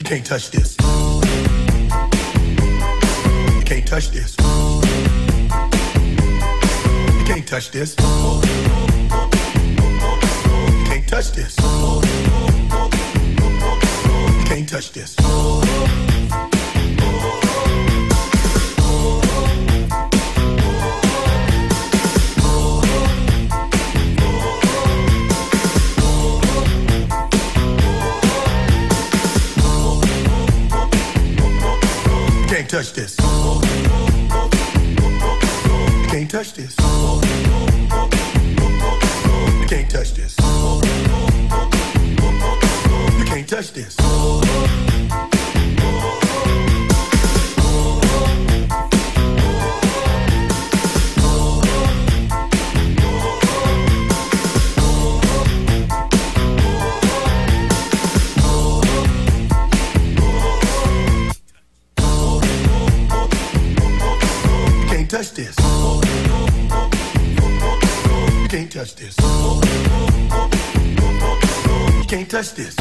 can't touch this. You can't touch this. You can't touch this. You can't touch this. You can't touch this. Can't touch this. You can't touch this. You can't touch this. You can't touch this. Touch this. You can't touch this. You can't touch this.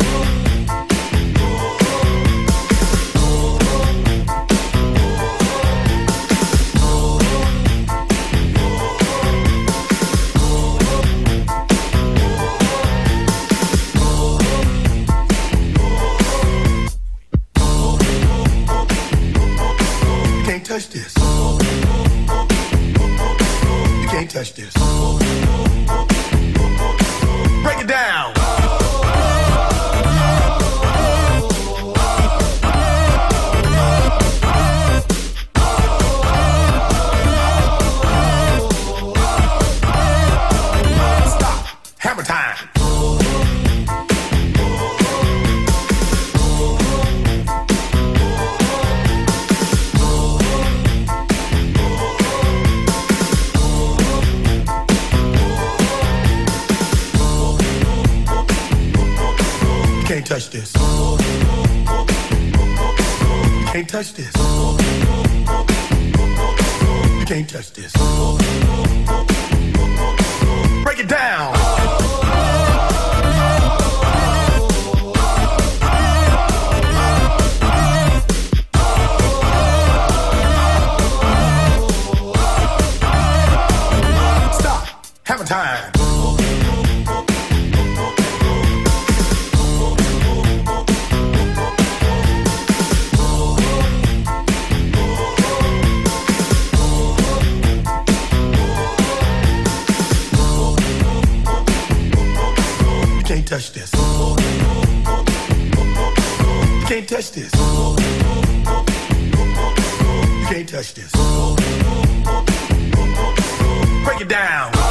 You can't touch this. You can't touch this. Break it down. Stop. Hammer time. You can't touch this. You can't touch this. You can't touch this. Break it down. Stop. Hammer time. You can't touch this. You can't touch this. You can't touch this. Break it down.